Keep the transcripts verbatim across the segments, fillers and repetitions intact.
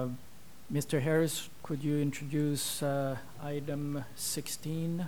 Uh, Mister Harris, could you introduce uh, item sixteen?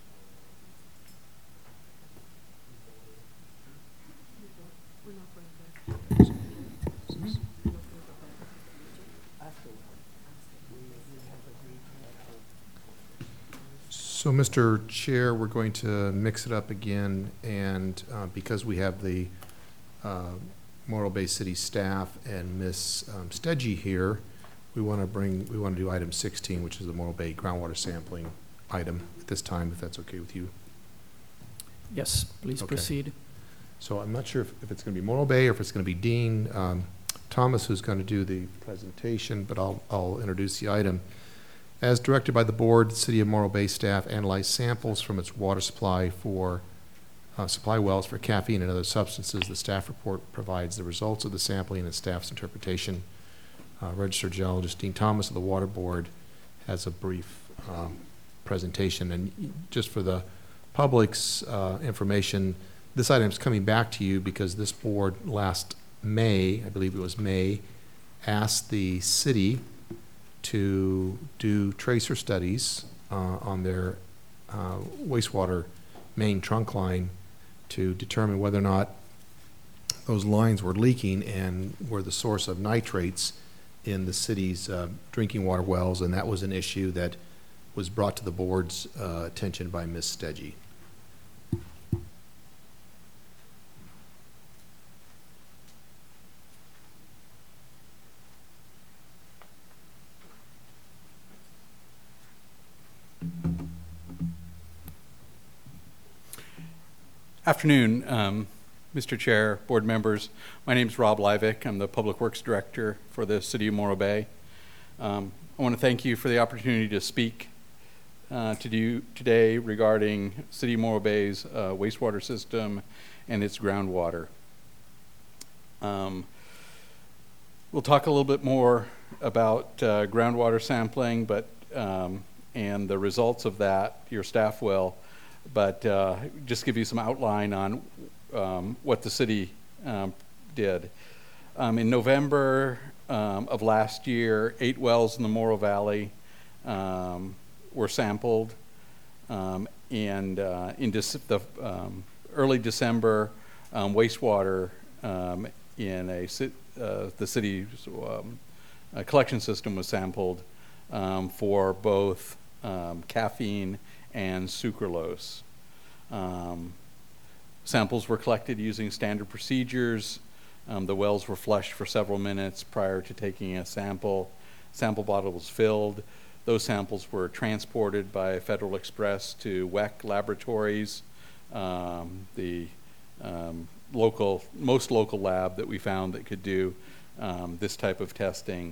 So, Mister Chair, we're going to mix it up again, and uh, because we have the uh, Morro Bay City staff and Miz Um, Stedgy here, we want to bring, we want to do item sixteen, which is the Morro Bay groundwater sampling item at this time, if that's okay with you. Yes, please Okay. proceed. So I'm not sure if, if it's going to be Morro Bay or if it's going to be Dean um, Thomas who's going to do the presentation, but I'll, I'll introduce the item. As directed by the board, the City of Morro Bay staff analyzed samples from its water supply for uh, supply wells for caffeine and other substances. The staff report provides the results of the sampling and staff's interpretation. Uh, Registered Geologist Dean Thomas of the Water Board has a brief um, presentation. And just for the public's uh, information, this item is coming back to you because this board last May, I believe it was May, asked the city to do tracer studies uh, on their uh, wastewater main trunk line to determine whether or not those lines were leaking and were the source of nitrates in the city's uh, drinking water wells, and that was an issue that was brought to the board's uh, attention by Miz Stedgy. Afternoon, um, Mister Chair, board members. My name is Rob Livick. I'm the Public Works Director for the City of Morro Bay. Um, I want to thank you for the opportunity to speak uh, to you today regarding City of Morro Bay's uh, wastewater system and its groundwater. Um, we'll talk a little bit more about uh, groundwater sampling, but um, and the results of that. Your staff will. But uh, just give you some outline on um, what the city um, did. Um, in November um, of last year, eight wells in the Morro Valley um, were sampled. Um, and uh, in Dece- the um, early December, um, wastewater um, in a uh, the city's um, uh, collection system was sampled um, for both um, caffeine and sucralose. Um, samples were collected using standard procedures. Um, the wells were flushed for several minutes prior to taking a sample. Sample bottle was filled. Those samples were transported by Federal Express to W E C Laboratories, um, the um, local, most local lab that we found that could do um, this type of testing.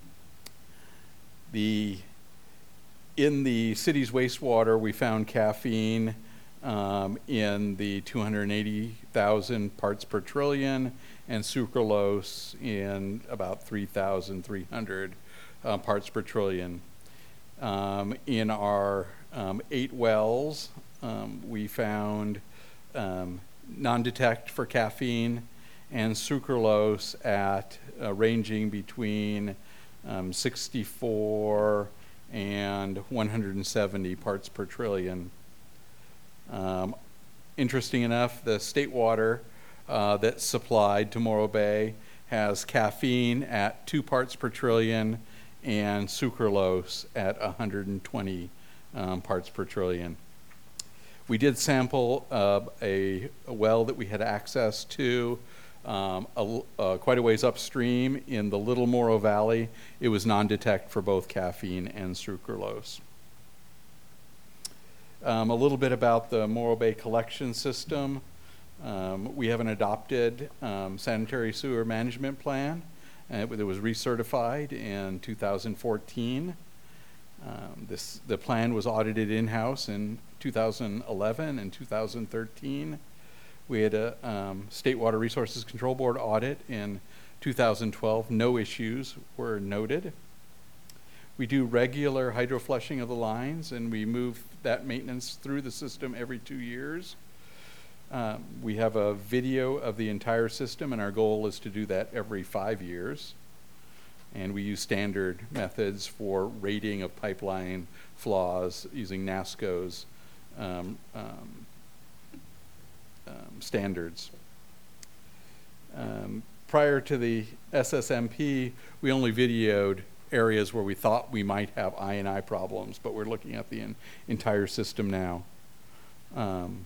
The In the city's wastewater, we found caffeine um, in the two hundred eighty thousand parts per trillion and sucralose in about three thousand three hundred uh, parts per trillion. Um, in our um, eight wells, um, we found um, non-detect for caffeine and sucralose at uh, ranging between um, sixty-four and one hundred seventy parts per trillion. Um, interesting enough, the state water uh, that's supplied to Morro Bay has caffeine at two parts per trillion and sucralose at one hundred twenty um, parts per trillion. We did sample uh, a, a well that we had access to Um, a, uh, quite a ways upstream in the Little Morro Valley. It was non-detect for both caffeine and sucralose. Um, a little bit about the Morro Bay collection system. Um, we have an adopted um, sanitary sewer management plan. Uh, it was recertified in two thousand fourteen. Um, this, the plan was audited in-house in two thousand eleven and two thousand thirteen. We had a um, State Water Resources Control Board audit in two thousand twelve. No issues were noted. We do regular hydro flushing of the lines, and we move that maintenance through the system every two years. Um, we have a video of the entire system, and our goal is to do that every five years. And we use standard methods for rating of pipeline flaws using NASCO's um, um, um, standards. Um, prior to the S S M P, we only videoed areas where we thought we might have I and I problems, but we're looking at the in, entire system now. Um,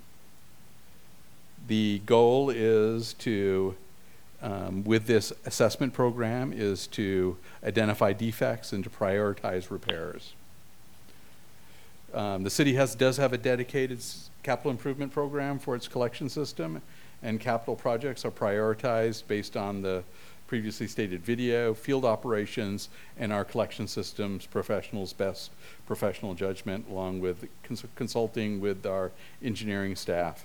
the goal is to, um, with this assessment program, is to identify defects and to prioritize repairs. Um, the city has, does have a dedicated s- capital improvement program for its collection system, and capital projects are prioritized based on the previously stated video, field operations, and our collection systems professionals' best professional judgment, along with cons consulting with our engineering staff.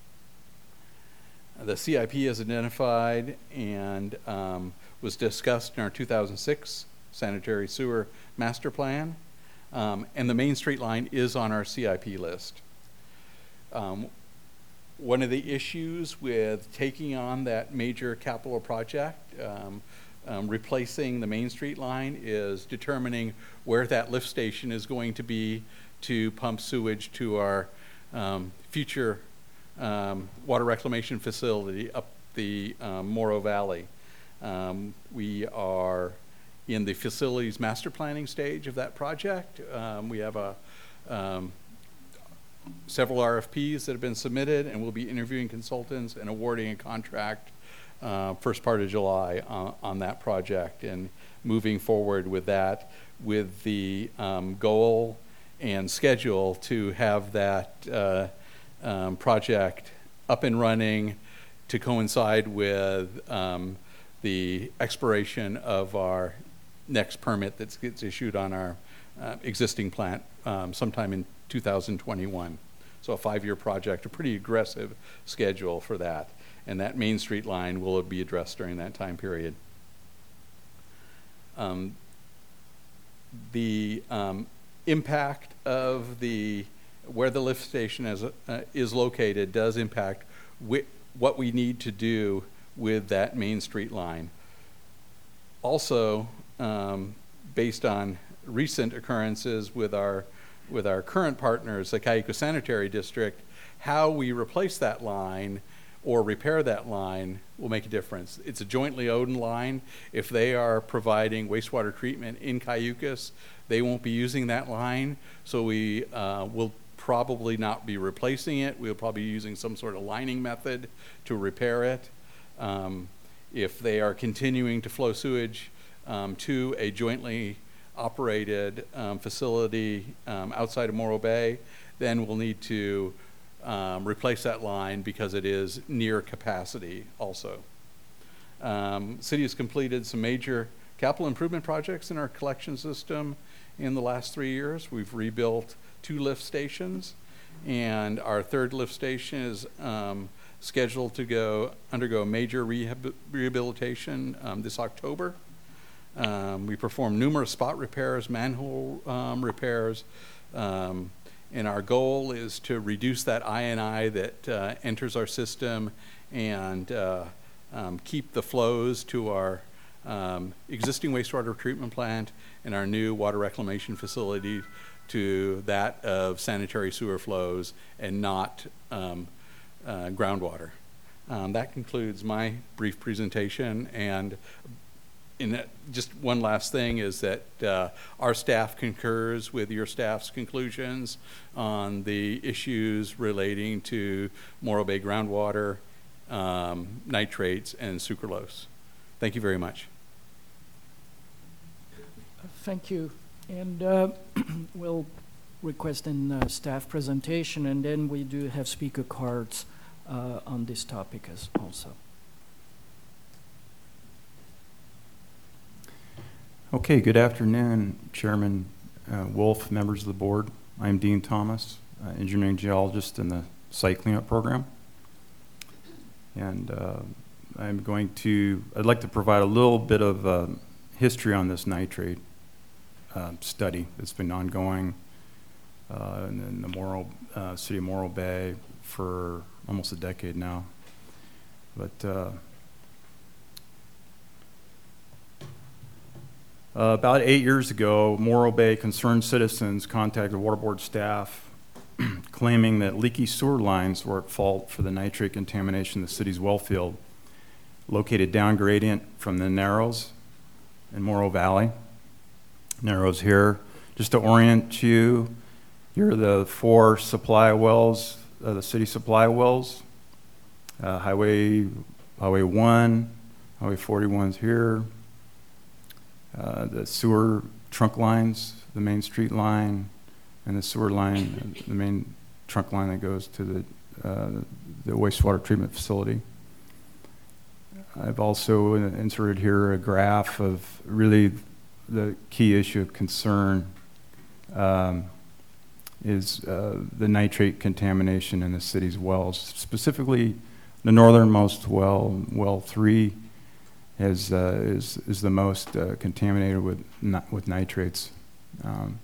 The C I P is identified and um, was discussed in our two thousand six sanitary sewer master plan, um, and the Main Street line is on our C I P list. Um, One of the issues with taking on that major capital project, um, um, replacing the Main Street line, is determining where that lift station is going to be to pump sewage to our um, future um, water reclamation facility up the um, Morrow Valley. Um, we are in the facilities master planning stage of that project. Um, we have a um, several R F Ps that have been submitted, and we'll be interviewing consultants and awarding a contract uh, first part of July on, on that project, and moving forward with that with the um, goal and schedule to have that uh, um, project up and running to coincide with um, the expiration of our next permit that gets issued on our uh, existing plant um, sometime in two thousand twenty-one. So a five-year project, a pretty aggressive schedule for that. And that Main Street line will be addressed during that time period. Um, the um, impact of the, where the lift station is, uh, is located does impact wh what we need to do with that Main Street line. Also, um, based on recent occurrences with our with our current partners, the Cayuga Sanitary District, how we replace that line or repair that line will make a difference. It's a jointly owned line. If they are providing wastewater treatment in Cayucas, they won't be using that line, so we uh, will probably not be replacing it. We'll probably be using some sort of lining method to repair it. Um, if they are continuing to flow sewage um, to a jointly operated um, facility um, outside of Morro Bay, then we'll need to um, replace that line because it is near capacity also. Um, city has completed some major capital improvement projects in our collection system in the last three years. We've rebuilt two lift stations, and our third lift station is um, scheduled to go undergo major rehab rehabilitation um, this October. Um, we perform numerous spot repairs, manhole um, repairs, um, and our goal is to reduce that I and I that uh, enters our system and uh, um, keep the flows to our um, existing wastewater treatment plant and our new water reclamation facility to that of sanitary sewer flows and not um, uh, groundwater. Um, that concludes my brief presentation, and And that, just one last thing is that uh, our staff concurs with your staff's conclusions on the issues relating to Morro Bay groundwater, um, nitrates, and sucralose. Thank you very much. Thank you. And uh, we'll request a uh, staff presentation, and then we do have speaker cards uh, on this topic as also. Okay, good afternoon, Chairman uh, Wolf, members of the board. I'm Dean Thomas, uh, engineering geologist in the site cleanup program. And uh, I'm going to, I'd like to provide a little bit of uh, history on this nitrate uh, study that's been ongoing uh, in, in the Morro, uh, city of Morro Bay for almost a decade now. But uh, Uh, about eight years ago, Morro Bay concerned citizens contacted Water Board staff claiming that leaky sewer lines were at fault for the nitrate contamination in the city's well field, located down gradient from the Narrows in Morro Valley. Narrows here. Just to orient you, here are the four supply wells, uh, the city supply wells. Uh, highway, Highway one, Highway forty-one's here. Uh, the sewer trunk lines, the main street line, and the sewer line, the main trunk line that goes to the, uh, the wastewater treatment facility. I've also inserted here a graph of really the key issue of concern um, is uh, the nitrate contamination in the city's wells. Specifically, the northernmost well, well three, is uh, is is the most uh, contaminated with with nitrates. Um,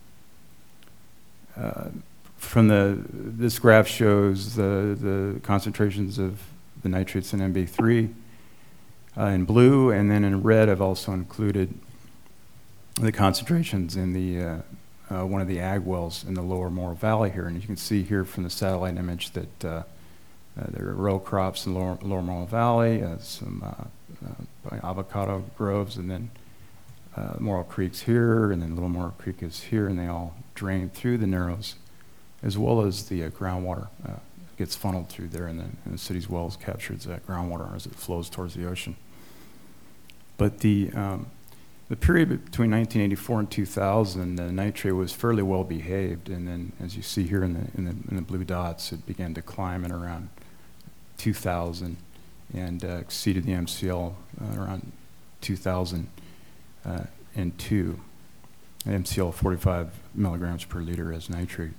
uh, from the this graph shows the the concentrations of the nitrates in M B three uh, in blue, and then in red I've also included the concentrations in the uh, uh, one of the ag wells in the lower Morro Valley here, and you can see here from the satellite image that uh, uh, there are row crops in lower, lower Morro Valley, uh, some uh, uh, avocado groves, and then uh, Morro Creek's here, and then Little Morro Creek is here, and they all drain through the Narrows, as well as the uh, groundwater uh, gets funneled through there, and, and the city's wells captures that groundwater as it flows towards the ocean. But the um, The period between nineteen eighty-four and two thousand, the nitrate was fairly well behaved, and then, as you see here in the, in the, in the blue dots, it began to climb at around two thousand and uh, exceeded the M C L uh, around two thousand two, M C L forty-five milligrams per liter as nitrate.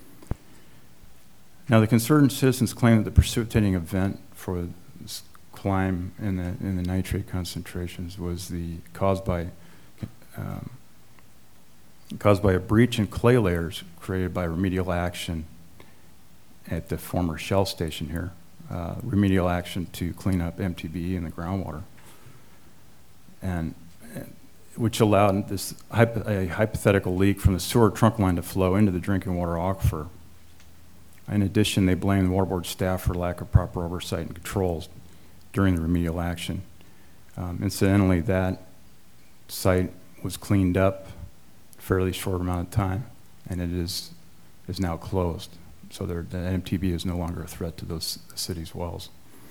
Now, the concerned citizens claim that the precipitating event for this climb in the in the nitrate concentrations was the caused by Um, caused by a breach in clay layers created by remedial action at the former Shell station here, uh, remedial action to clean up M T B E in the groundwater, and, and which allowed this hypo, a hypothetical leak from the sewer trunk line to flow into the drinking water aquifer. In addition, they blamed the Water Board staff for lack of proper oversight and controls during the remedial action. Um, incidentally, that site was cleaned up a fairly short amount of time, and it is is now closed. So there, the M T B is no longer a threat to those the city's wells.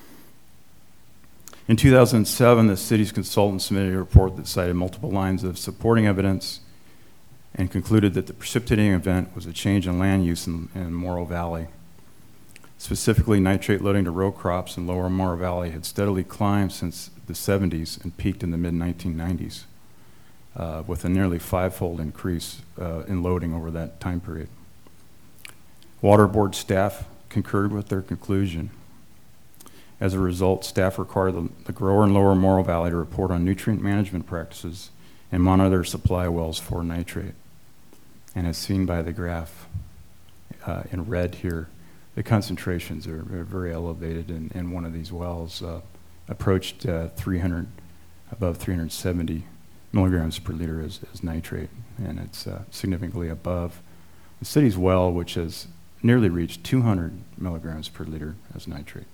In two thousand seven, the city's consultant submitted a report that cited multiple lines of supporting evidence and concluded that the precipitating event was a change in land use in, in Morro Valley. Specifically, nitrate loading to row crops in lower Morro Valley had steadily climbed since the seventies and peaked in the mid nineteen nineties. Uh, with a nearly five-fold increase uh, in loading over that time period. Water Board staff concurred with their conclusion. As a result, staff required the, the grower in Lower Morro Valley to report on nutrient management practices and monitor their supply wells for nitrate. And as seen by the graph uh, in red here, the concentrations are, are very elevated, in, in one of these wells uh, approached uh, three hundred, above three hundred seventy milligrams per liter as, as nitrate, and it's uh, significantly above the city's well, which has nearly reached two hundred milligrams per liter as nitrate.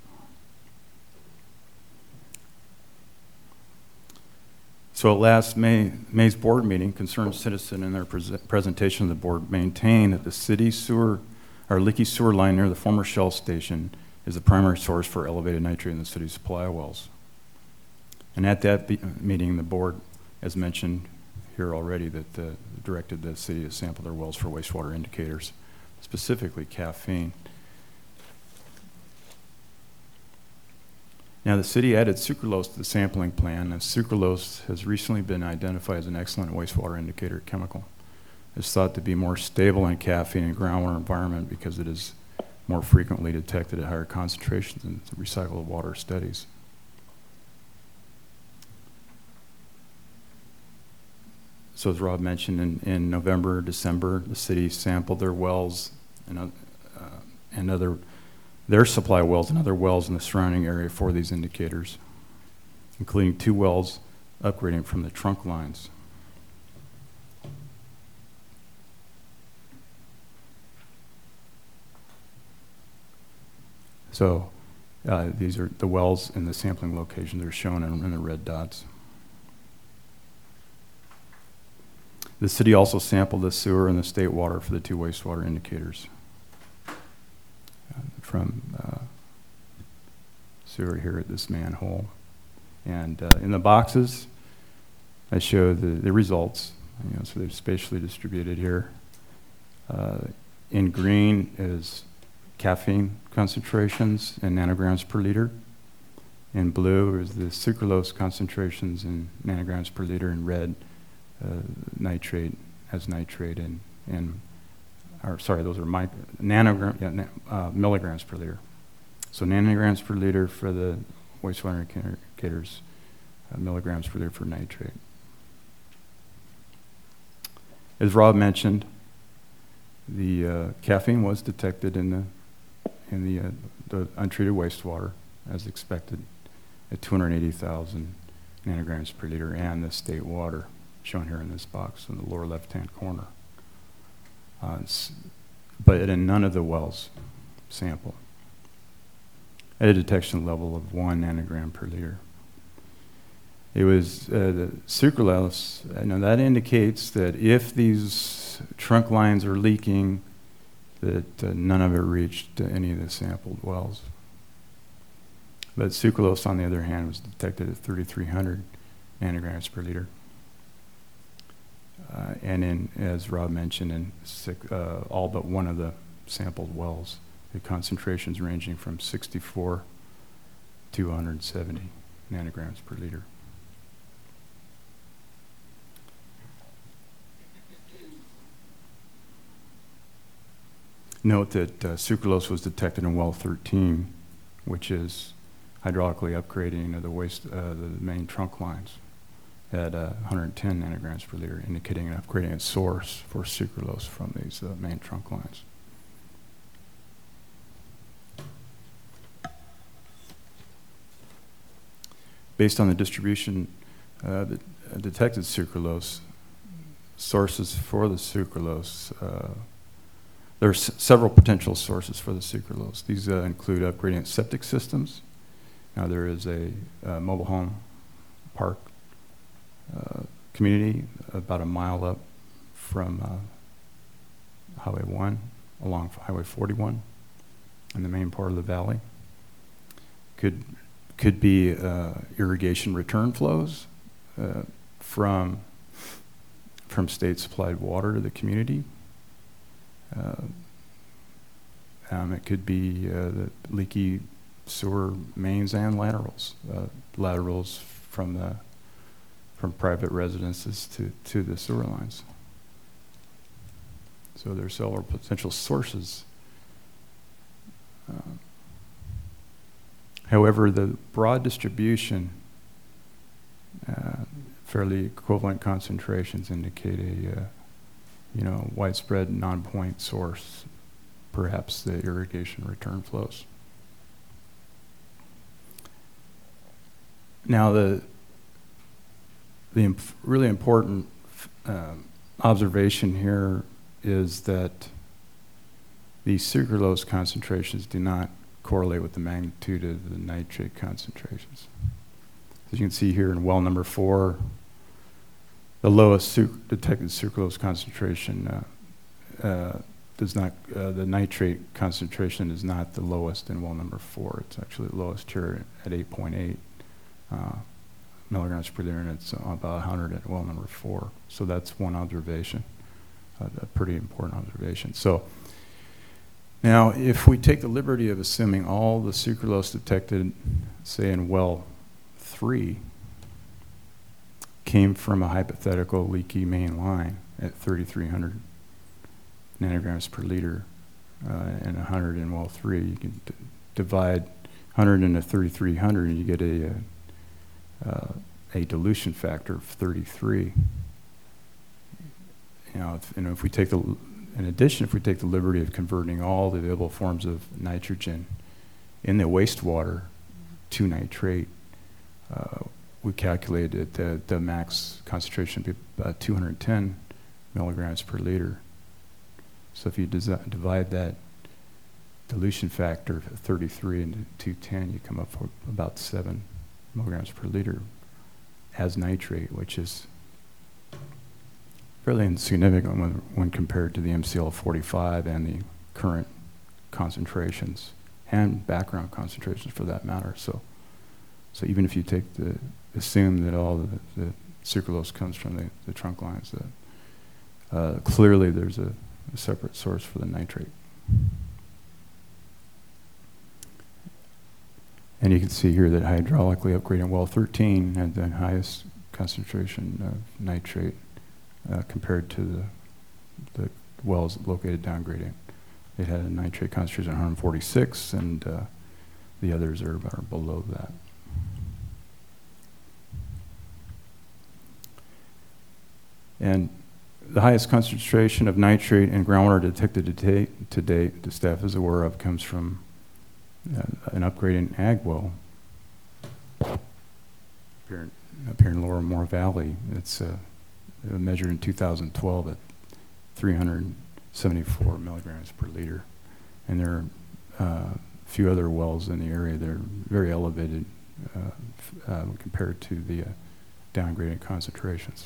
So at last May, May's board meeting, concerned citizen in their pre presentation of the board maintained that the city sewer, or leaky sewer line near the former Shell station is the primary source for elevated nitrate in the city's supply wells. And at that be meeting, the board, as mentioned here already, that uh, directed the city to sample their wells for wastewater indicators, specifically caffeine. Now, the city added sucralose to the sampling plan, and sucralose has recently been identified as an excellent wastewater indicator chemical. It's thought to be more stable in caffeine in groundwater environment because it is more frequently detected at higher concentrations in recycled water studies. So as Rob mentioned, in, in November, December, the city sampled their wells and, uh, and other, their supply wells and other wells in the surrounding area for these indicators, including two wells upgrading from the trunk lines. So uh, these are the wells and the sampling locations are shown in, in the red dots. The city also sampled the sewer and the state water for the two wastewater indicators. Uh, from uh, sewer here at this manhole. And uh, in the boxes, I show the, the results. You know, so they're spatially distributed here. Uh, in green is caffeine concentrations in nanograms per liter. In blue is the sucralose concentrations in nanograms per liter. In red, uh, nitrate as nitrate in, in or sorry, those are mic nanogram, yeah, na uh, milligrams per liter. So nanograms per liter for the wastewater indicators, uh, milligrams per liter for nitrate. As Rob mentioned, the uh, caffeine was detected in the in the, uh, the untreated wastewater, as expected, at two hundred eighty thousand nanograms per liter, and the state water, shown here in this box in the lower left-hand corner. Uh, but in none of the wells sampled, at a detection level of one nanogram per liter. It was uh, the sucralose, you know, that indicates that if these trunk lines are leaking, that uh, none of it reached uh, any of the sampled wells. But sucralose, on the other hand, was detected at thirty-three hundred nanograms per liter. Uh, and in, as Rob mentioned, in six, uh, all but one of the sampled wells, the concentrations ranging from sixty-four to one hundred seventy nanograms per liter. Note that uh, sucralose was detected in well thirteen, which is hydraulically upgrading of the waste, uh, the main trunk lines at uh, one hundred ten nanograms per liter, indicating an upgrading at source for sucralose from these uh, main trunk lines. Based on the distribution uh, that uh, detected sucralose, sources for the sucralose, uh, there are s several potential sources for the sucralose. These uh, include upgrading septic systems. Now there is a uh, mobile home park uh, community about a mile up from uh, Highway one, along Highway forty-one, in the main part of the valley. Could could be uh, irrigation return flows uh, from from state supplied water to the community. Uh, um, it could be uh, the leaky sewer mains and laterals, uh, laterals from the from private residences to to the sewer lines. So there's several potential sources. Uh, however, the broad distribution, uh, fairly equivalent concentrations indicate a uh, you know, widespread non-point source, perhaps the irrigation return flows. Now, the the imp really important uh, observation here is that these sucralose concentrations do not correlate with the magnitude of the nitrate concentrations. As you can see here in well number four, the lowest suc detected sucralose concentration uh, uh, does not, uh, the nitrate concentration is not the lowest in well number four. It's actually the lowest here at eight point eight uh, milligrams per liter, and it's about one hundred at well number four. So that's one observation, uh, a pretty important observation. So now, if we take the liberty of assuming all the sucralose detected, say in well three, came from a hypothetical leaky main line at thirty-three hundred nanograms per liter uh, and one hundred in well three. You can d divide one hundred into thirty-three hundred and you get a, uh, a dilution factor of thirty-three. You know, if, you know, if we take the, in addition, if we take the liberty of converting all the available forms of nitrogen in the wastewater to nitrate, uh, we calculated that the max concentration would be about two hundred ten milligrams per liter. So if you divide that dilution factor of thirty-three into two ten, you come up with about seven milligrams per liter as nitrate, which is fairly insignificant when, when compared to the M C L forty-five and the current concentrations and background concentrations for that matter. So, so even if you take the, assume that all the, the sucralose comes from the, the trunk lines, that uh, clearly there's a, a separate source for the nitrate. And you can see here that hydraulically upgrading well thirteen had the highest concentration of nitrate uh, compared to the, the wells located downgrading. It had a nitrate concentration of one hundred forty-six, and uh, the others are, are below that. And the highest concentration of nitrate in groundwater detected to date, to date, the staff is aware of, comes from uh, an upgrading ag well up here, up here in Lower Moore Valley. It's uh, measured in two thousand twelve at three hundred seventy-four milligrams per liter. And there are uh, a few other wells in the area that are very elevated uh, uh, compared to the uh, downgraded concentrations.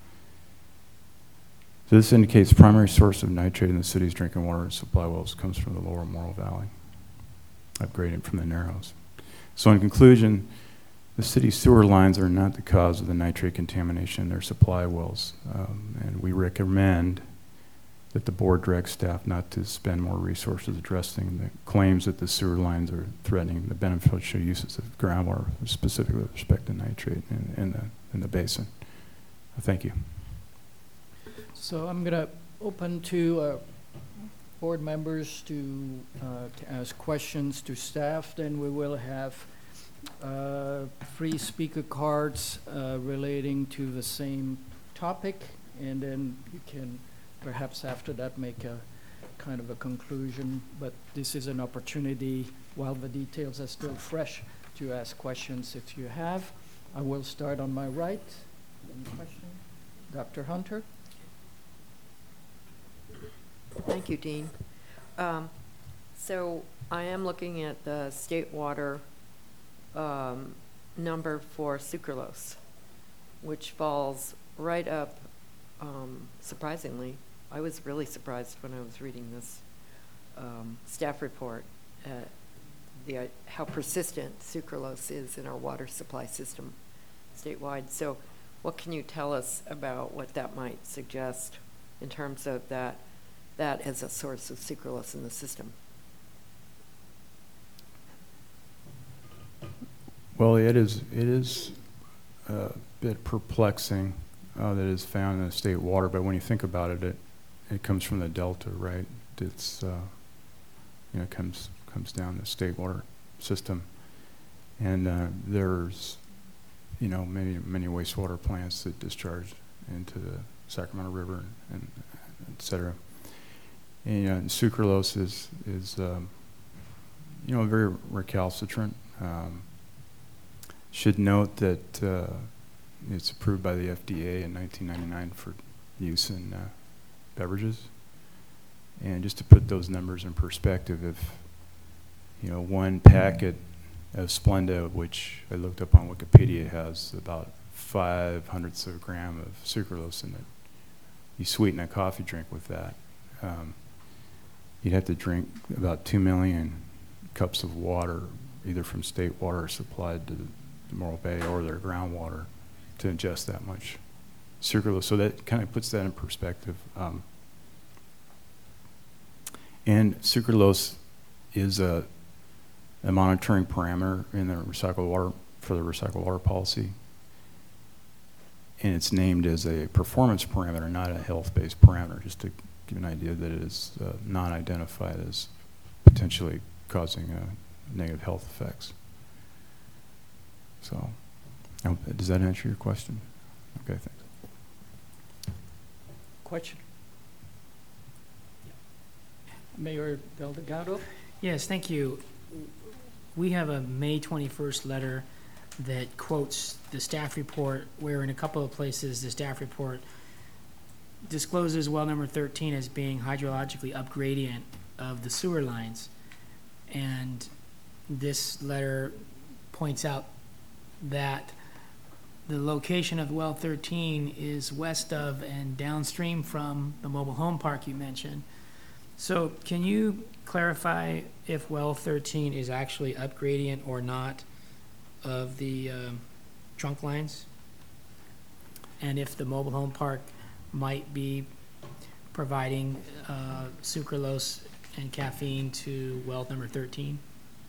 So this indicates primary source of nitrate in the city's drinking water supply wells comes from the Lower Morrill Valley, upgraded from the Narrows. So in conclusion, the city's sewer lines are not the cause of the nitrate contamination in their supply wells, um, and we recommend that the board direct staff not to spend more resources addressing the claims that the sewer lines are threatening the beneficial uses of groundwater, specifically with respect to nitrate in, in, the, in the basin. Thank you. So I'm going to open to uh, board members to, uh, to ask questions to staff. Then we will have uh, free speaker cards uh, relating to the same topic, and then you can perhaps after that make a kind of a conclusion. But this is an opportunity, while the details are still fresh, to ask questions if you have. I will start on my right. Any question? Doctor Hunter? Thank you, Dean. Um, so I am looking at the state water um, number for sucralose, which falls right up, um, surprisingly. I was really surprised when I was reading this um, staff report at the, uh, how persistent sucralose is in our water supply system statewide. So what can you tell us about what that might suggest in terms of that that as a source of sucralose in the system? Well, it is it is a bit perplexing uh, that it's found in the state water, but when you think about it, it it comes from the delta, right? It's uh, you know comes comes down the state water system, and uh, there's you know many many wastewater plants that discharge into the Sacramento River and, and et cetera. And, uh, and sucralose is, is um, you know, very recalcitrant. Um, should note that uh, it's approved by the F D A in nineteen ninety-nine for use in uh, beverages. And just to put those numbers in perspective, if, you know, one packet of Splenda, which I looked up on Wikipedia, has about five hundredths of a gram of sucralose in it, you sweeten a coffee drink with that. Um, You'd have to drink about two million cups of water, either from state water supplied to the Morrill Bay or their groundwater, to ingest that much sucralose. So that kind of puts that in perspective. Um, and sucralose is a, a monitoring parameter in the recycled water for the recycled water policy, and it's named as a performance parameter, not a health-based parameter, just to give an idea that it is uh, non-identified as potentially causing uh, negative health effects. So, um, does that answer your question? Okay, thanks. Question? Mayor Del Delgado? Yes, thank you. We have a May twenty-first letter that quotes the staff report, where in a couple of places the staff report discloses well number thirteen as being hydrologically upgradient of the sewer lines. And this letter points out that the location of well thirteen is west of and downstream from the mobile home park you mentioned. So can you clarify if well thirteen is actually upgradient or not of the um, trunk lines? And if the mobile home park might be providing uh, sucralose and caffeine to well number thirteen?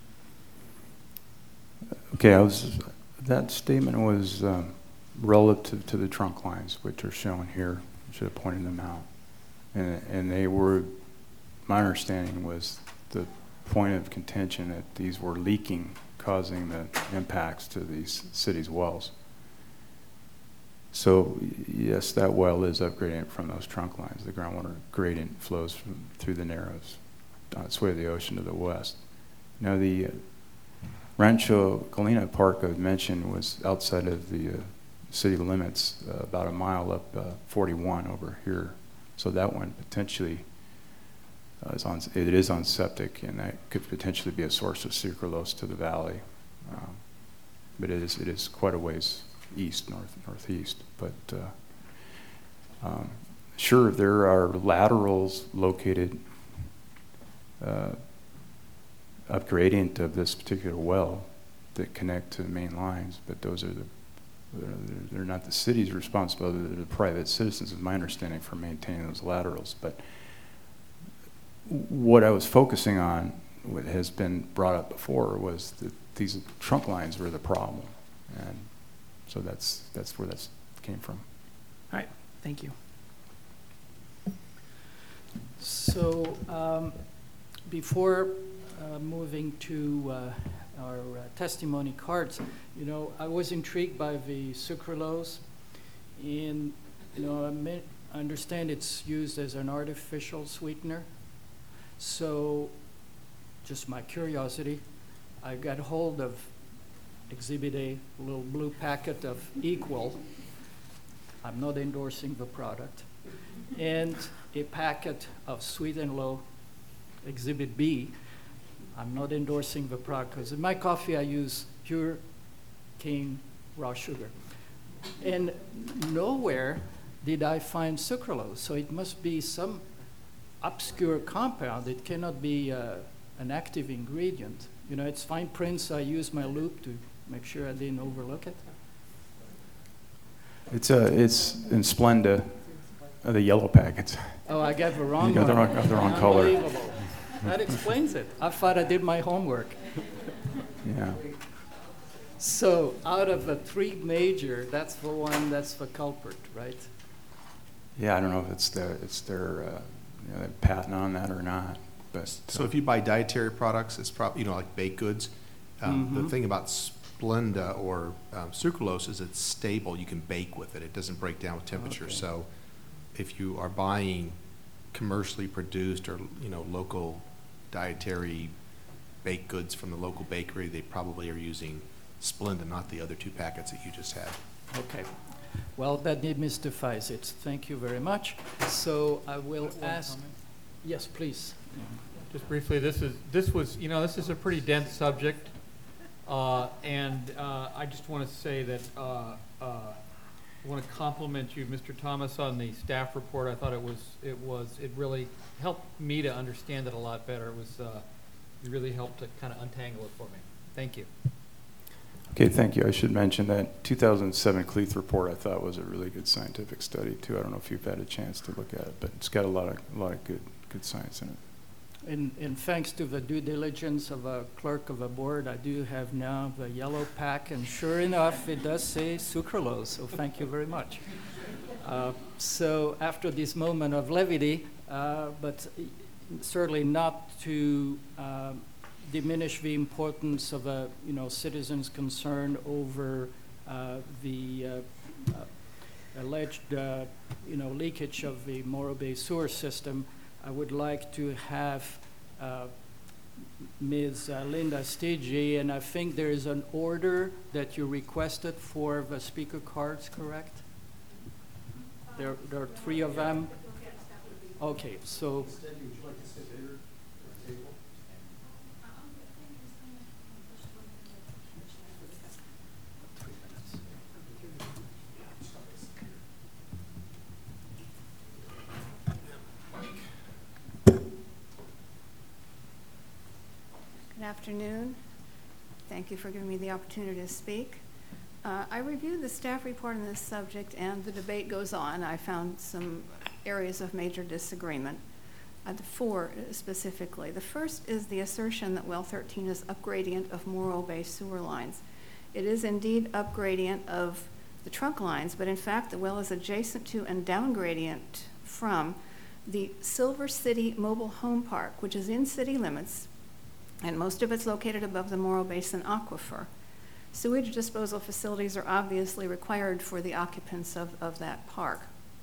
Okay, I was, that statement was um, relative to the trunk lines, which are shown here. I should have pointed them out. And, and they were, my understanding was the point of contention that these were leaking, causing the impacts to these cities' wells. So yes, that well is upgradient from those trunk lines. The groundwater gradient flows from, through the Narrows on its way to the ocean to the west. Now the uh, Rancho Galena Park I mentioned was outside of the uh, city limits, uh, about a mile up uh, forty-one over here. So that one potentially uh, is on, it is on septic, and that could potentially be a source of sucralose to the valley. Um, but it is, it is quite a ways east, north, northeast. But uh, um, sure, there are laterals located uh, up gradient of this particular well that connect to the main lines, but those are the, they're, they're not the city's responsibility, they're the private citizens, is my understanding, for maintaining those laterals. But what I was focusing on, what has been brought up before, was that these trunk lines were the problem. And so that's, that's where that came from. All right, thank you. So um, before uh, moving to uh, our uh, testimony cards, you know, I was intrigued by the sucralose, and you know, I, mean, I understand it's used as an artificial sweetener. So, just my curiosity, I got hold of Exhibit A, a little blue packet of Equal. I'm not endorsing the product. And a packet of Sweet and Low, Exhibit B. I'm not endorsing the product, because in my coffee I use pure cane raw sugar. And nowhere did I find sucralose, so it must be some obscure compound. It cannot be uh, an active ingredient. You know, it's fine print, so I use my loop to make sure I didn't overlook it. It's uh, it's in Splenda, uh, the yellow packets. Oh, I got the wrong You got the one. wrong- got the wrong color. Unbelievable. That explains it. I thought I did my homework. Yeah. So out of the three major, that's the one that's the culprit, right? Yeah, I don't know if it's their, it's their, uh, you know, patent on that or not, but. So if you buy dietary products, it's probably, you know, like baked goods. Um, The Mhm. thing about Splenda or um, sucralose is it's stable. You can bake with it. It doesn't break down with temperature. Okay. So if you are buying commercially produced or, you know, local dietary baked goods from the local bakery, they probably are using Splenda, not the other two packets that you just had. Okay. Well, that demystifies it. Thank you very much. So I will ask, yes, please. Just briefly, this is, this was, you know, this is a pretty dense subject. Uh, and, uh, I just want to say that, uh, uh, I want to compliment you, Mister Thomas, on the staff report. I thought it was, it was, it really helped me to understand it a lot better. It was, uh, it really helped to kind of untangle it for me. Thank you. Okay, thank you. I should mention that two thousand seven Cleath report I thought was a really good scientific study too. I don't know if you've had a chance to look at it, but it's got a lot of, a lot of good, good science in it. And, and thanks to the due diligence of a clerk of a board, I do have now the yellow pack, and sure enough, it does say sucralose, so thank you very much. Uh, so after this moment of levity, uh, but certainly not to uh, diminish the importance of a, you know, citizens' concern over uh, the uh, uh, alleged, uh, you know, leakage of the Morro Bay sewer system, I would like to have uh, Miz uh, Linda Stigi, and I think there is an order that you requested for the speaker cards, correct? There, there are three of them. Okay, so afternoon. Thank you for giving me the opportunity to speak. Uh, I reviewed the staff report on this subject, and the debate goes on. I found some areas of major disagreement, uh, the four specifically. The first is the assertion that well thirteen is upgradient of Morro Bay sewer lines. It is indeed upgradient of the trunk lines, but in fact the well is adjacent to and downgradient from the Silver City Mobile Home Park, which is in city limits, and most of it's located above the Morro Basin aquifer. Sewage disposal facilities are obviously required for the occupants of, of that park.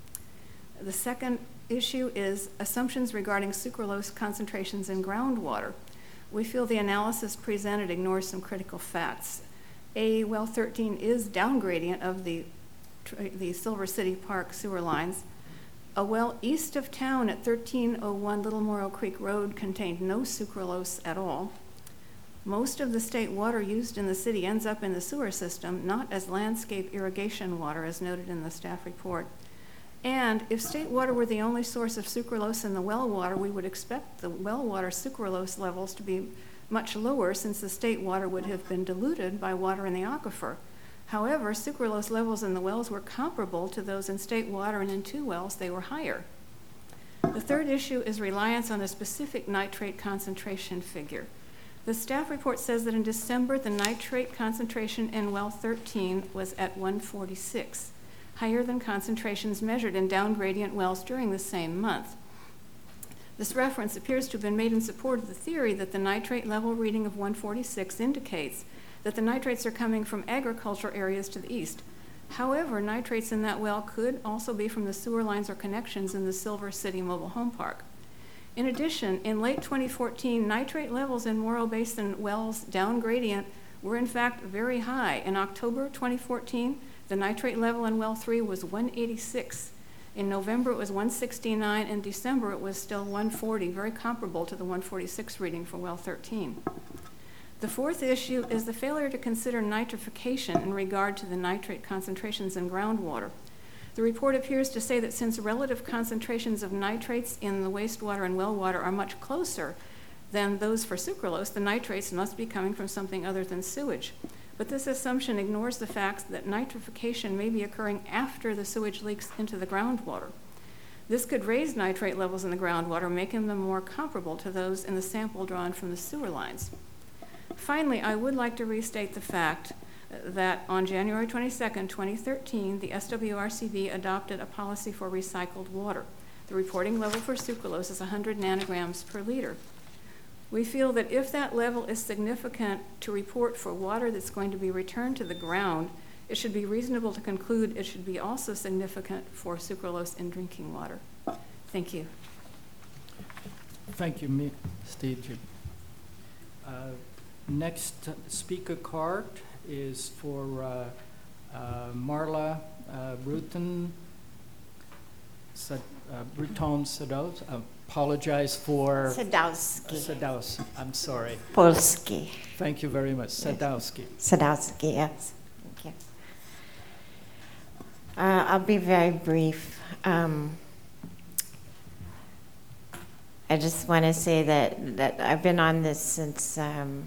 The second issue is assumptions regarding sucralose concentrations in groundwater. We feel the analysis presented ignores some critical facts. A, well thirteen is downgradient of the, the Silver City Park sewer lines. A well east of town at thirteen oh one Little Morro Creek Road contained no sucralose at all. Most of the state water used in the city ends up in the sewer system, not as landscape irrigation water, as noted in the staff report. And if state water were the only source of sucralose in the well water, we would expect the well water sucralose levels to be much lower, since the state water would have been diluted by water in the aquifer. However, sucralose levels in the wells were comparable to those in state water, and in two wells they were higher. The third issue is reliance on a specific nitrate concentration figure. The staff report says that in December, the nitrate concentration in well thirteen was at one forty-six, higher than concentrations measured in downgradient wells during the same month. This reference appears to have been made in support of the theory that the nitrate level reading of one forty-six indicates that the nitrates are coming from agriculture areas to the east. However, nitrates in that well could also be from the sewer lines or connections in the Silver City Mobile Home Park. In addition, in late twenty fourteen, nitrate levels in Morro Basin wells down gradient were in fact very high. In October twenty fourteen, the nitrate level in well three was one eighty-six. In November, it was one sixty-nine. In December, it was still one forty, very comparable to the one forty-six reading for well thirteen. The fourth issue is the failure to consider nitrification in regard to the nitrate concentrations in groundwater. The report appears to say that since relative concentrations of nitrates in the wastewater and well water are much closer than those for sucralose, the nitrates must be coming from something other than sewage. But this assumption ignores the fact that nitrification may be occurring after the sewage leaks into the groundwater. This could raise nitrate levels in the groundwater, making them more comparable to those in the sample drawn from the sewer lines. Finally, I would like to restate the fact that on January twenty-second, twenty thirteen, the S W R C B adopted a policy for recycled water. The reporting level for sucralose is one hundred nanograms per liter. We feel that if that level is significant to report for water that's going to be returned to the ground, it should be reasonable to conclude it should be also significant for sucralose in drinking water. Thank you. Thank you, Miz Steve. Uh, next speaker card is for uh, uh, Marla uh, Bruton, Sad, uh, Bruton Sadowski. Uh, apologize for Sadowski. Sadowski. I'm sorry. Polski. Thank you very much. Sadowski. Sadowski, yes. Thank you. Uh, I'll be very brief. Um, I just want to say that, that I've been on this since um,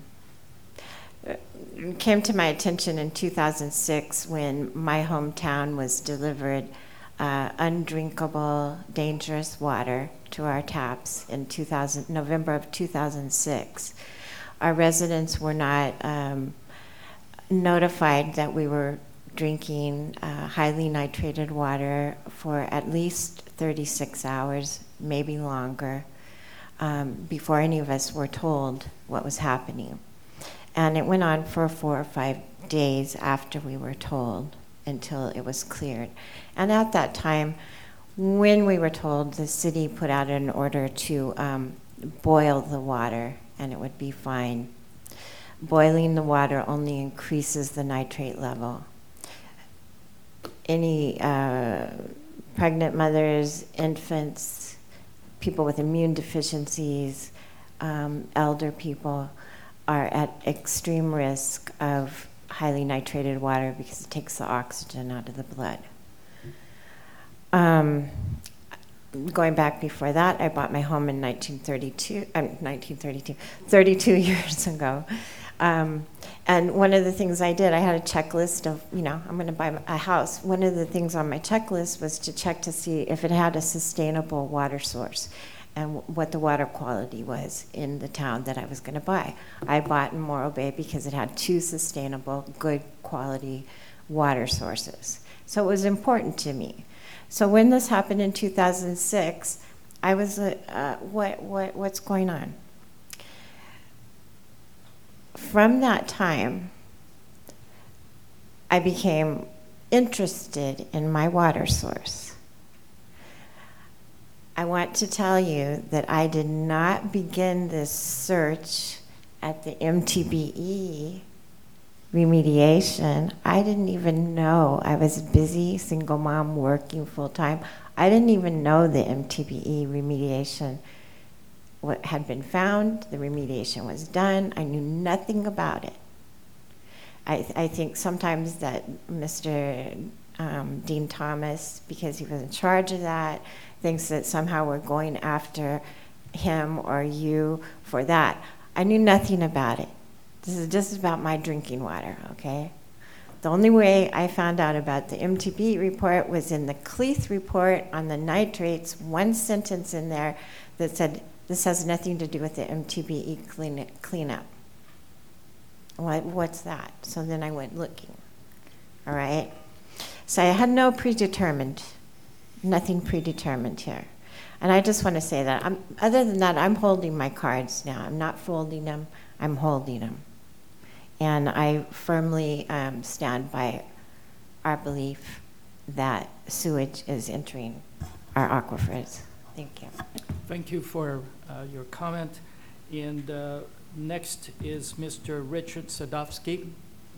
it came to my attention in two thousand six when my hometown was delivered uh, undrinkable, dangerous water to our taps in two thousand, November of two thousand six. Our residents were not um, notified that we were drinking uh, highly nitrated water for at least thirty-six hours, maybe longer, um, before any of us were told what was happening. And it went on for four or five days after we were told until it was cleared. And at that time, when we were told, the city put out an order to um, boil the water and it would be fine. Boiling the water only increases the nitrate level. Any uh, pregnant mothers, infants, people with immune deficiencies, um, elder people are at extreme risk of highly nitrated water because it takes the oxygen out of the blood. Um, going back before that, I bought my home in nineteen thirty-two, um, nineteen thirty-two, thirty-two years ago. Um, and one of the things I did, I had a checklist of, you know, I'm going to buy a house. One of the things on my checklist was to check to see if it had a sustainable water source and w- what the water quality was in the town that I was going to buy. I bought in Morro Bay because it had two sustainable, good quality water sources. So it was important to me. So when this happened in two thousand six, I was, uh, uh, what, what, what's going on? From that time, I became interested in my water source. I want to tell you that I did not begin this search at the M T B E remediation. I didn't even know. I was a busy single mom working full time. I didn't even know the M T B E remediation what had been found, the remediation was done. I knew nothing about it. I, I think sometimes that Mister Um, Dean Thomas, because he was in charge of that, thinks that somehow we're going after him or you for that. I knew nothing about it. This is just about my drinking water, okay? The only way I found out about the M T B E report was in the Cleath report on the nitrates, one sentence in there that said, this has nothing to do with the M T B E clean, cleanup. What, what's that? So then I went looking, all right? So I had no predetermined, nothing predetermined here. And I just want to say that, I'm, other than that, I'm holding my cards now. I'm not folding them, I'm holding them. And I firmly um, stand by our belief that sewage is entering our aquifers. Thank you. Thank you for uh, your comment. And uh, next is Mister Richard Sadowski.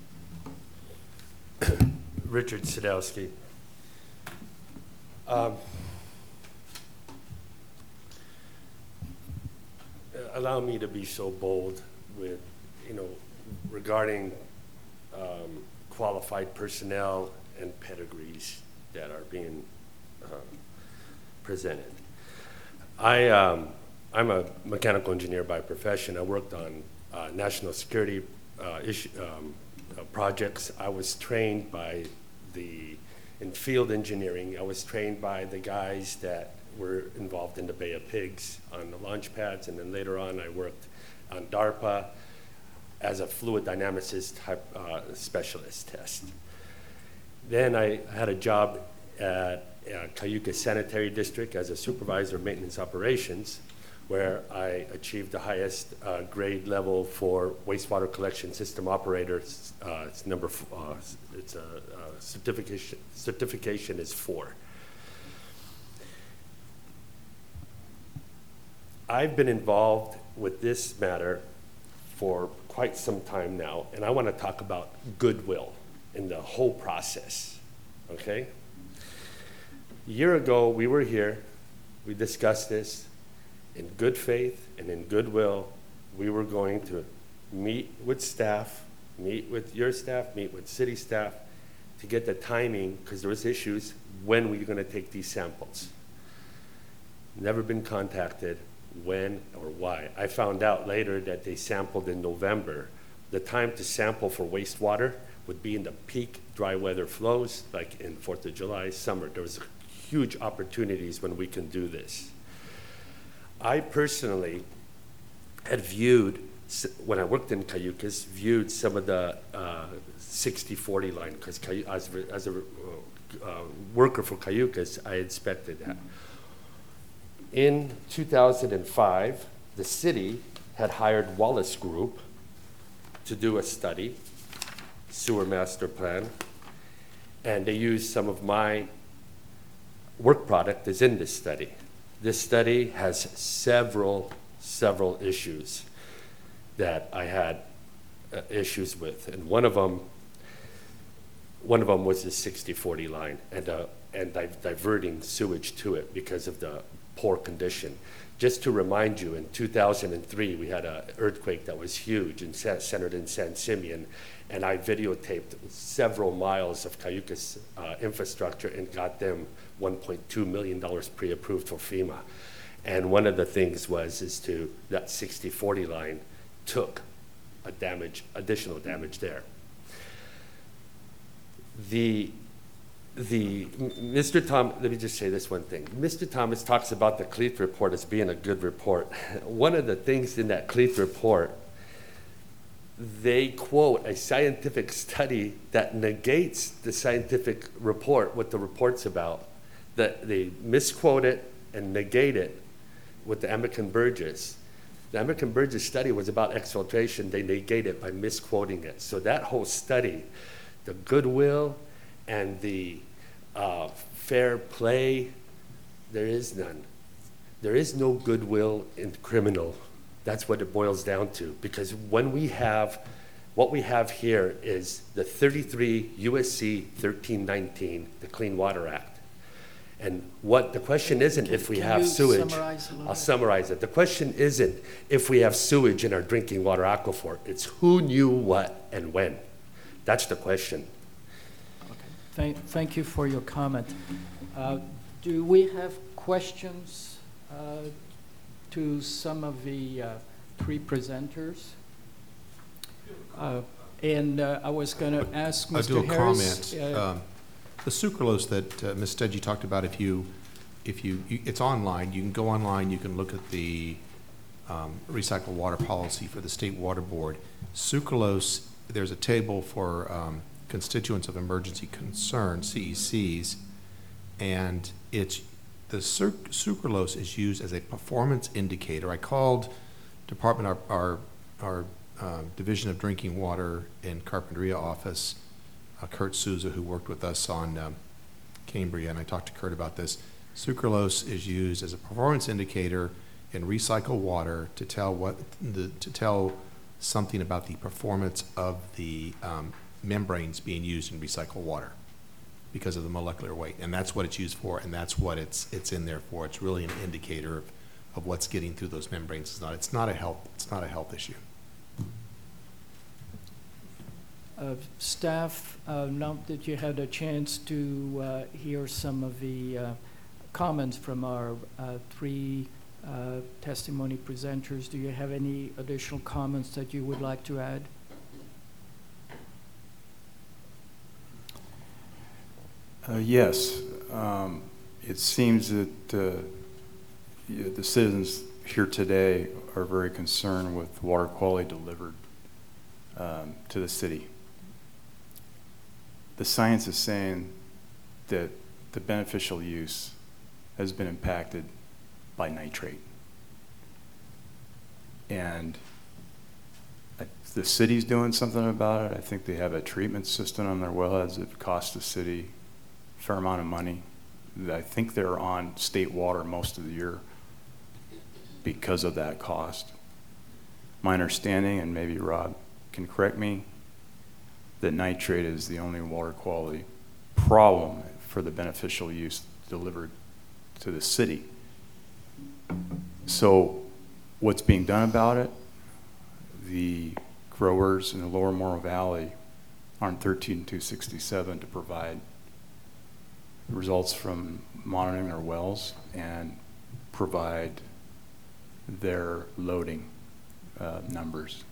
Richard Sadowski. Um, allow me to be so bold with, you know, regarding um, qualified personnel and pedigrees that are being uh, presented. I, um, I'm a mechanical engineer by profession. I worked on uh, national security uh, issue, um, uh, projects. I was trained by the, in field engineering, I was trained by the guys that were involved in the Bay of Pigs on the launch pads, and then later on I worked on DARPA as a fluid dynamicist type uh, specialist test. Then I had a job at uh, Cayucas Sanitary District as a supervisor of maintenance operations, where I achieved the highest uh, grade level for wastewater collection system operators. Uh, it's number, f uh, it's a, a certification, certification is four. I've been involved with this matter for quite some time now, and I want to talk about goodwill in the whole process, okay? A year ago, we were here, we discussed this. In good faith and in goodwill, we were going to meet with staff, meet with your staff, meet with city staff to get the timing, because there was issues, when we were going to take these samples. Never been contacted when or why. I found out later that they sampled in November. The time to sample for wastewater would be in the peak dry weather flows, like in fourth of July, summer. There was huge opportunities when we can do this. I personally had viewed, when I worked in Cayucas, viewed some of the uh, sixty forty line, because as, as a uh, worker for Cayucas, I inspected that. In two thousand five, the city had hired Wallace Group to do a study, sewer master plan, and they used some of my work product is in this study. This study has several, several issues that I had uh, issues with, and one of them, one of them was the sixty forty line, and uh, and di diverting sewage to it because of the poor condition. Just to remind you, in two thousand three, we had an earthquake that was huge and centered in San Simeon, and I videotaped several miles of Cayucas uh, infrastructure and got them one point two million dollars pre-approved for FEMA. And one of the things was is to, that sixty forty line took a damage, additional damage there. The, the, Mister Tom, let me just say this one thing. Mister Thomas talks about the Cleath report as being a good report. One of the things in that Cleath report, they quote a scientific study that negates the scientific report, what the report's about. That they misquote it and negate it with the Amican Burgess. The Amican Burgess study was about exfiltration. They negate it by misquoting it. So that whole study, the goodwill and the uh, fair play, there is none. There is no goodwill in criminal. That's what it boils down to. Because when we have, what we have here is the thirty-three U S C thirteen nineteen, the Clean Water Act. And what the question isn't if we Can have you sewage. summarize a little I'll bit? summarize it. The question isn't if we have sewage in our drinking water aquifer. It's who knew what and when. That's the question. Thank, thank you for your comment. Uh, Do we have questions uh, to some of the uh, three presenters? Uh, And uh, I was going to ask I'll Mister do a Harris. comment. uh, Um, The sucralose that uh, Miz Steggy talked about, if you, if you, you- it's online, you can go online, you can look at the um, recycled water policy for the State Water Board. Sucralose, there's a table for um, constituents of emergency concern, C E Cs, and it's, the suc- sucralose is used as a performance indicator. I called Department, our, our, our uh, Division of Drinking Water in Carpinteria office, Uh, Kurt Souza, who worked with us on um, Cambria, and I talked to Kurt about this. Sucralose is used as a performance indicator in recycled water to tell what the, to tell something about the performance of the um, membranes being used in recycled water because of the molecular weight, and that's what it's used for, and that's what it's it's in there for. It's really an indicator of, of what's getting through those membranes. It's not it's not a health it's not a health issue. Uh, Staff, uh, now that you had a chance to uh, hear some of the uh, comments from our uh, three uh, testimony presenters, do you have any additional comments that you would like to add? Uh, Yes. Um, It seems that uh, y- the citizens here today are very concerned with water quality delivered um, to the city. The science is saying that the beneficial use has been impacted by nitrate. And I- the city's doing something about it. I think they have a treatment system on their wellheads that costs the city a fair amount of money. I think they're on state water most of the year because of that cost. My understanding, and maybe Rob can correct me, that nitrate is the only water quality problem for the beneficial use delivered to the city. So what's being done about it? The growers in the lower Morrow Valley on thirteen two sixty-seven to provide results from monitoring their wells and provide their loading uh, numbers.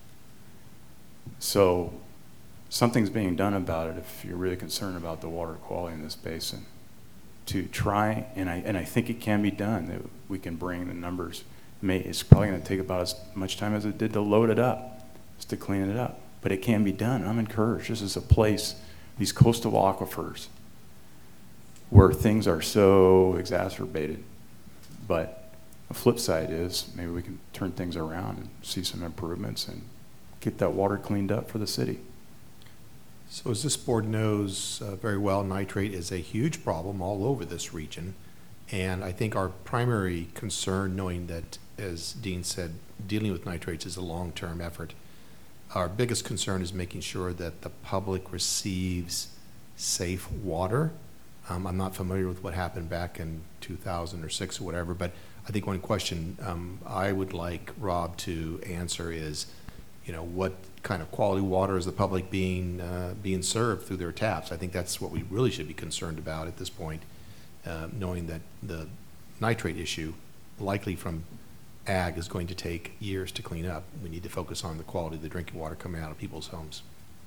So something's being done about it if you're really concerned about the water quality in this basin, to try, and I, and I think it can be done, that we can bring the numbers. May, it's probably going to take about as much time as it did to load it up, just to clean it up. But it can be done. I'm encouraged. This is a place, these coastal aquifers, where things are so exacerbated. But the flip side is maybe we can turn things around and see some improvements and get that water cleaned up for the city. So as this board knows uh, very well, nitrate is a huge problem all over this region. And I think our primary concern, knowing that, as Dean said, dealing with nitrates is a long-term effort, our biggest concern is making sure that the public receives safe water. Um, I'm not familiar with what happened back in two thousand or six or whatever, but I think one question um, I would like Rob to answer is, you know, what kind of quality water is the public being uh, being served through their taps? I think that's what we really should be concerned about at this point, uh, knowing that the nitrate issue, likely from ag, is going to take years to clean up. We need to focus on the quality of the drinking water coming out of people's homes.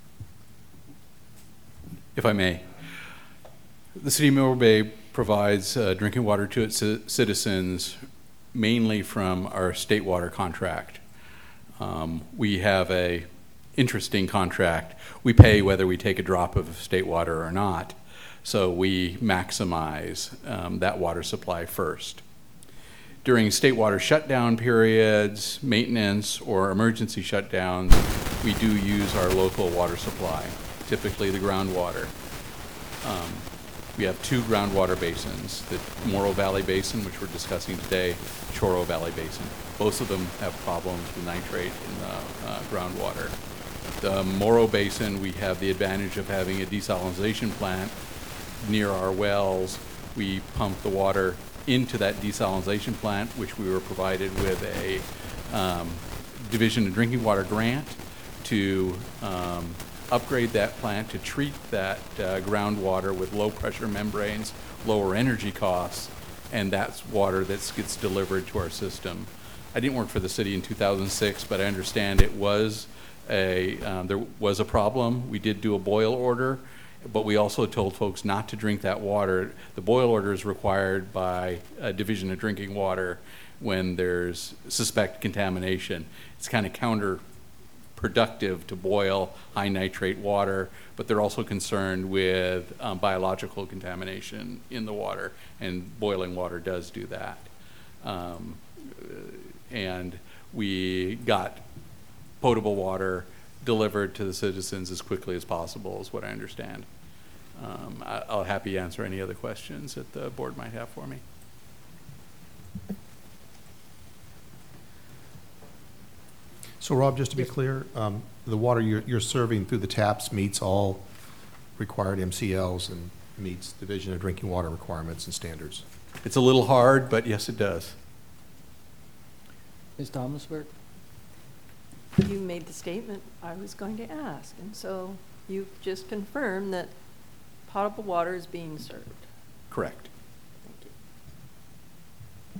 If I may, the City of Morro Bay provides uh, drinking water to its ci- citizens mainly from our state water contract. Um, we have a interesting contract. We pay whether we take a drop of state water or not, so we maximize um, that water supply first. During state water shutdown periods, maintenance, or emergency shutdowns, we do use our local water supply, typically the groundwater. Um, we have two groundwater basins, the Morro Valley Basin, which we're discussing today, Choro Valley Basin. Both of them have problems with nitrate in the uh, groundwater. The Morro Basin, we have the advantage of having a desalination plant near our wells. We pump the water into that desalination plant, which we were provided with a um, Division of Drinking Water grant to um, upgrade that plant to treat that uh, groundwater with low pressure membranes, lower energy costs, and that's water that gets delivered to our system. I didn't work for the city in two thousand six, but I understand it was a, um, there was a problem. We did do a boil order, but we also told folks not to drink that water. The boil order is required by a Division of Drinking Water when there's suspect contamination. It's kind of counterproductive to boil high nitrate water, but they're also concerned with um, biological contamination in the water, and boiling water does do that. Um, and we got potable water delivered to the citizens as quickly as possible, is what I understand. Um, I, I'll happy answer any other questions that the board might have for me. So Rob, just to be clear, um, the water you're, you're serving through the taps meets all required M C Ls and meets Division of Drinking Water requirements and standards. It's a little hard, but yes, it does. Miz Thomasberg? You made the statement I was going to ask, and so you just confirmed that potable water is being served. Correct. Thank you.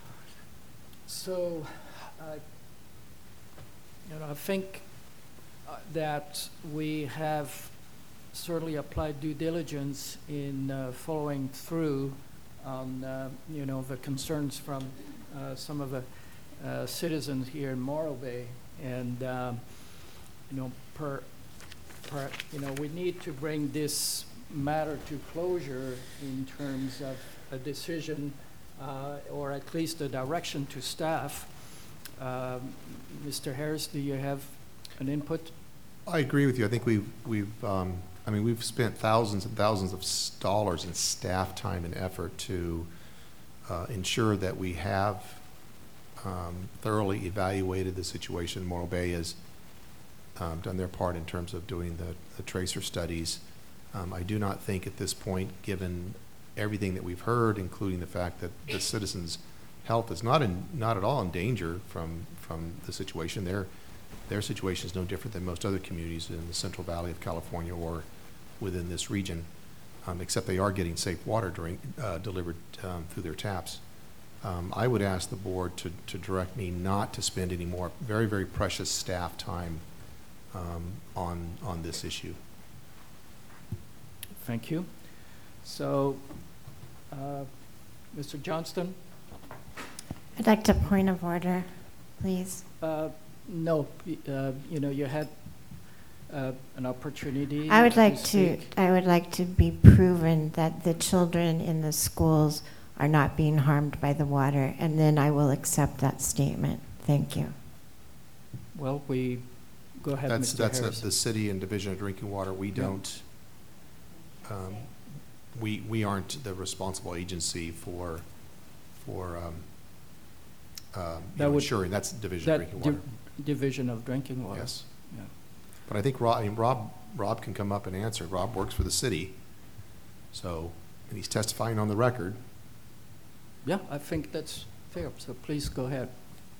So, uh, you know, I think uh, that we have certainly applied due diligence in uh, following through on, uh, you know, the concerns from uh, some of the uh, citizens here in Morro Bay. And, um, you know, per, per, you know, we need to bring this matter to closure in terms of a decision uh, or at least a direction to staff. Um, Mister Harris, do you have an input? I agree with you. I think we've, we've, um, I mean, we've spent thousands and thousands of s- dollars in staff time and effort to uh, ensure that we have um, thoroughly evaluated the situation. Morro Bay has um, done their part in terms of doing the, the tracer studies. Um, I do not think at this point, given everything that we've heard, including the fact that the citizens' health is not in, not at all in danger from, from the situation. Their, their situation is no different than most other communities in the Central Valley of California or within this region, um, except they are getting safe water drink, uh, delivered um, through their taps. Um, I would ask the board to, to direct me not to spend any more very, very precious staff time um, on, on this issue. Thank you. So, uh, Mister Johnston? I'd like to point of order, please. Uh, no, y- uh, you know, you had uh, an opportunity. I would like to, speak. I would like to be proven that the children in the schools are not being harmed by the water, and then I will accept that statement. Thank you. Well, we, go ahead, That's, Mister that's a- Harris. the city and Division of Drinking Water. We don't, um, we, we aren't the responsible agency for, for, um, um, you That know, would- ensuring, that's Division of That Drinking Water. di- Division of Drinking Water. Yes. Yeah. But I think Rob, I mean, Rob, Rob can come up and answer. Rob works for the city. So, and he's testifying on the record. Yeah, I think that's fair, so please go ahead.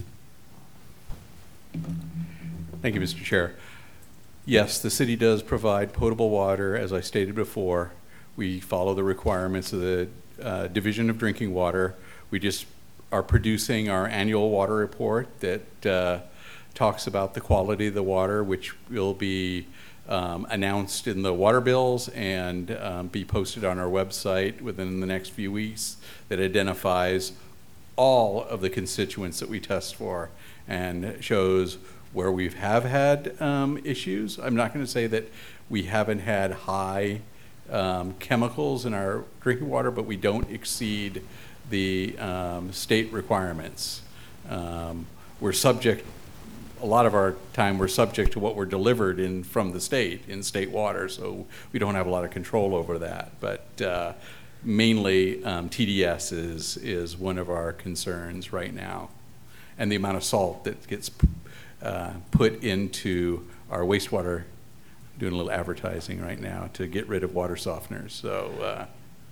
Thank you, Mister Chair. Yes, the city does provide potable water, as I stated before. We follow the requirements of the uh, Division of Drinking Water. We just are producing our annual water report that uh, talks about the quality of the water, which will be um, announced in the water bills and um, be posted on our website within the next few weeks, that identifies all of the constituents that we test for and shows where we have had um, issues. I'm not going to say that we haven't had high um, chemicals in our drinking water, but we don't exceed the um, state requirements. Um, we're subject, a lot of our time we're subject to what we're delivered in from the state, in state water, so we don't have a lot of control over that. But uh, mainly um, T D S is, is one of our concerns right now. And the amount of salt that gets uh, put into our wastewater, doing a little advertising right now to get rid of water softeners. So, uh,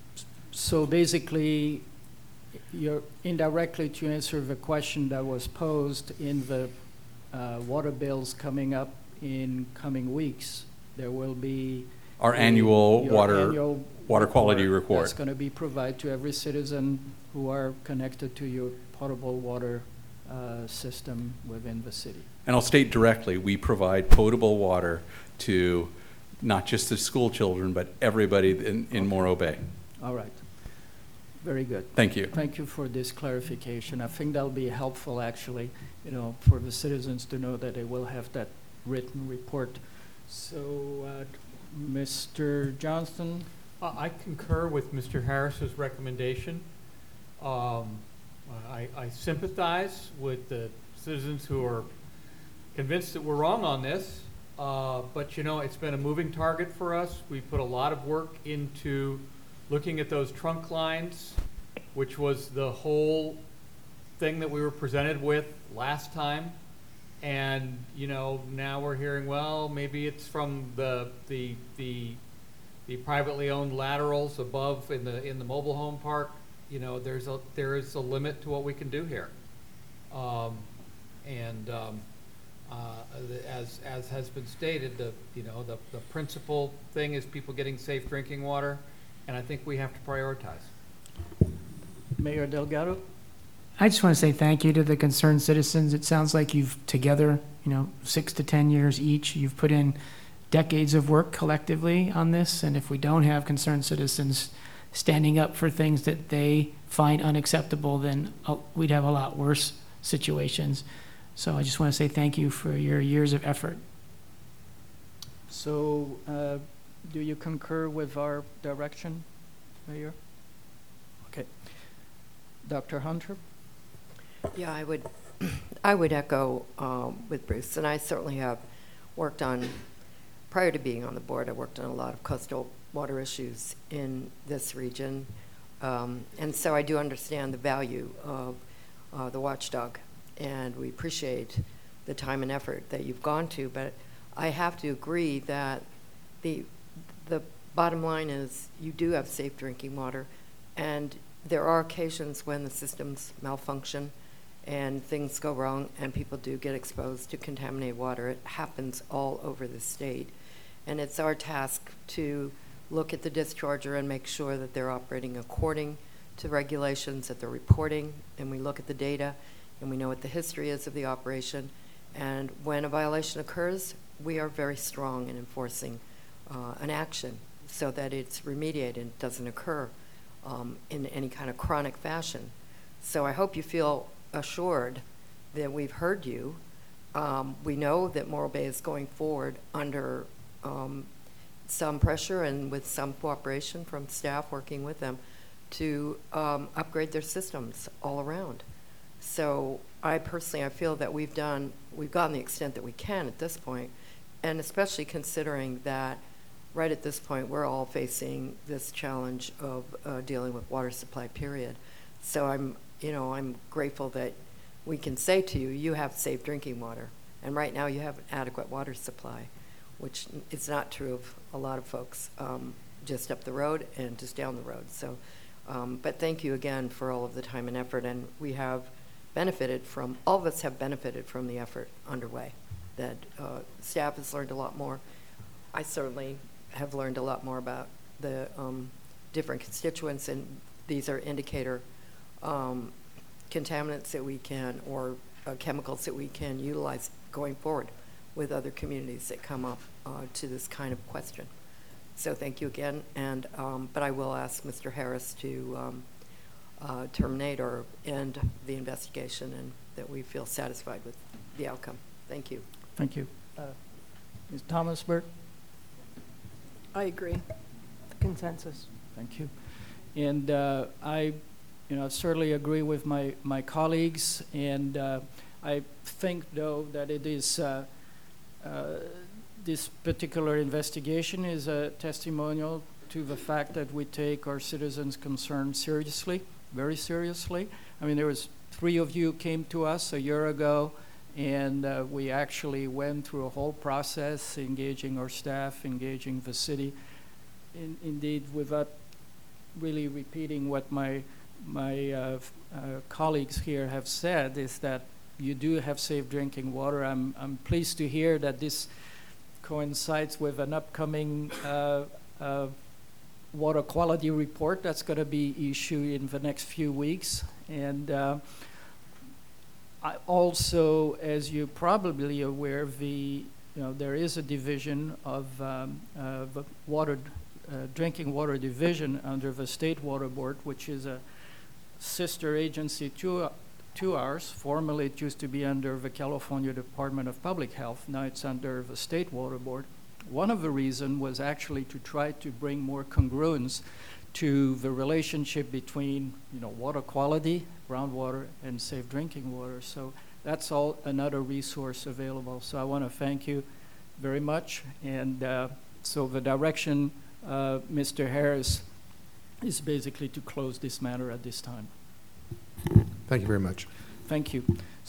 So basically, you're indirectly to answer the question that was posed in the uh, water bills coming up in coming weeks. There will be our a- annual your water annual water quality report. That's going to be provided to every citizen who are connected to your potable water uh, system within the city. And I'll state directly, we provide potable water to not just the school children, but everybody in, in Morro Bay. All right. Very good. Thank you. Thank you for this clarification. I think that'll be helpful, actually, you know, for the citizens to know that they will have that written report. So, uh, Mister Johnston? Uh, I concur with Mister Harris's recommendation. Um, I, I sympathize with the citizens who are convinced that we're wrong on this, uh, but you know, it's been a moving target for us. We put a lot of work into looking at those trunk lines, which was the whole thing that we were presented with last time. And, you know, now we're hearing, well, maybe it's from the, the, the, the privately owned laterals above in the, in the mobile home park. You know, there's a, there is a limit to what we can do here. Um, and, um, uh, the- as, as has been stated, the, you know, the, the principal thing is people getting safe drinking water. And I think we have to prioritize. Mayor Delgado? I just want to say thank you to the concerned citizens. It sounds like you've together, you know, six to ten years each, you've put in decades of work collectively on this. And if we don't have concerned citizens standing up for things that they find unacceptable, then uh, we'd have a lot worse situations. So I just want to say thank you for your years of effort. So, uh, do you concur with our direction, Mayor? Okay. Doctor Hunter? Yeah, I would, I would echo um, with Bruce, and I certainly have worked on, prior to being on the board, I worked on a lot of coastal water issues in this region. Um, and so I do understand the value of uh, the watchdog, and we appreciate the time and effort that you've gone to, but I have to agree that the the bottom line is you do have safe drinking water, and there are occasions when the systems malfunction and things go wrong and people do get exposed to contaminated water. It happens all over the state. And it's our task to look at the discharger and make sure that they're operating according to regulations, that they're reporting, and we look at the data and we know what the history is of the operation. And when a violation occurs, we are very strong in enforcing uh, an action so that it's remediated and doesn't occur um, in any kind of chronic fashion. So I hope you feel assured that we've heard you. Um, we know that Morro Bay is going forward under um, some pressure and with some cooperation from staff working with them to um, upgrade their systems all around. So I personally, I feel that we've done, we've gotten the extent that we can at this point, and especially considering that right at this point, we're all facing this challenge of uh, dealing with water supply, period. So I'm, you know, I'm grateful that we can say to you, you have safe drinking water. And right now you have an adequate water supply, which is not true of a lot of folks um, just up the road and just down the road. So, um, but thank you again for all of the time and effort. And we have benefited from, all of us have benefited from the effort underway. That uh, staff has learned a lot more. I certainly have learned a lot more about the um, different constituents and these are indicator um, contaminants that we can, or uh, chemicals that we can utilize going forward with other communities that come up uh, to this kind of question. So thank you again, and um, but I will ask Mister Harris to um, uh, terminate or end the investigation, and that we feel satisfied with the outcome. Thank you. Thank you. Uh, Miz Thomas Burke? I agree. Consensus. Thank you. And uh, I, you know, certainly agree with my, my colleagues, and uh, I think, though, that it is, uh, uh, this particular investigation is a testimonial to the fact that we take our citizens' concerns seriously, very seriously. I mean, there was three of you came to us a year ago, and uh, we actually went through a whole process, engaging our staff, engaging the city. In, indeed, without really repeating what my my uh, uh, colleagues here have said, is that you do have safe drinking water. I'm I'm pleased to hear that this coincides with an upcoming uh, uh, water quality report that's going to be issued in the next few weeks. And uh, I also, as you're probably aware, the you know there is a division of um, uh, the water. Uh, drinking water division under the State Water Board, which is a sister agency to, to ours. Formerly, it used to be under the California Department of Public Health. Now it's under the State Water Board. One of the reasons was actually to try to bring more congruence to the relationship between, you know, water quality, groundwater, and safe drinking water. So that's all another resource available. So I want to thank you very much. And uh, so the direction Uh, Mister Harris is basically to close this matter at this time. Thank you very much. Thank you.